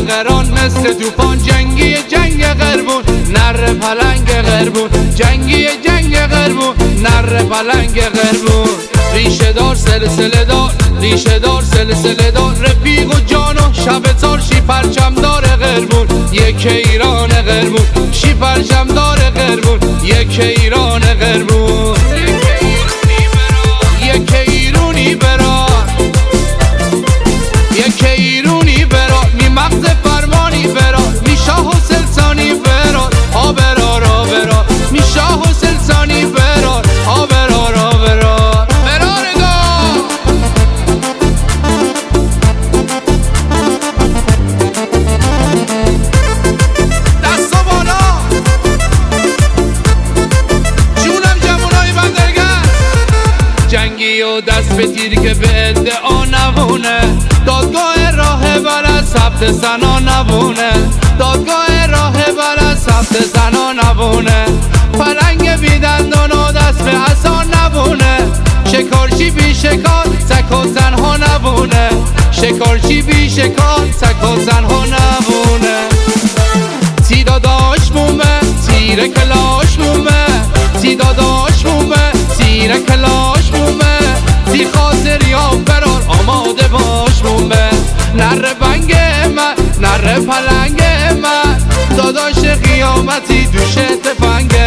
قران مثل توفان، جنگی جنگ قربون نر پلنگ قربون، جنگی جنگ قربون نر پلنگ قربون. ریشه دار سلسله دار، ریشه دار سلسله دار، رفیق و جان و شب تار، شی پرچم دار قربون یک ایران قربون، شی پرچم دار قربون یک ایران قربون. یک ایرونی برار، یک ایرونی برار، می مغز فرمانی برار، می شاه و سلسانی برار، آبرار آبرار، می شاه و سلسانی برار، آبرار آبرار. دستا بالا جونم جوانای بندرگرد، جنگی و دست به تیر که به ادعا نبونه، دادگاه راه بر ثبت زنا نبونه، دادگاه راه بر ثبت زنا نبونه. پلنگ بیدندان و دست به عصا نبونه، شکارچی بی شکار سگ و زنها نبونه، شکارچی بی شکار سگ و زنها نبونه. تی داداش مومه تیر کلاش مومه، تی داداش مومه تیر کلاش مومه، تی خاطر یا فرار آماده باش مومه. نر بنگ من، نر پلنگ من، داداش قیامتی دوش تفنگ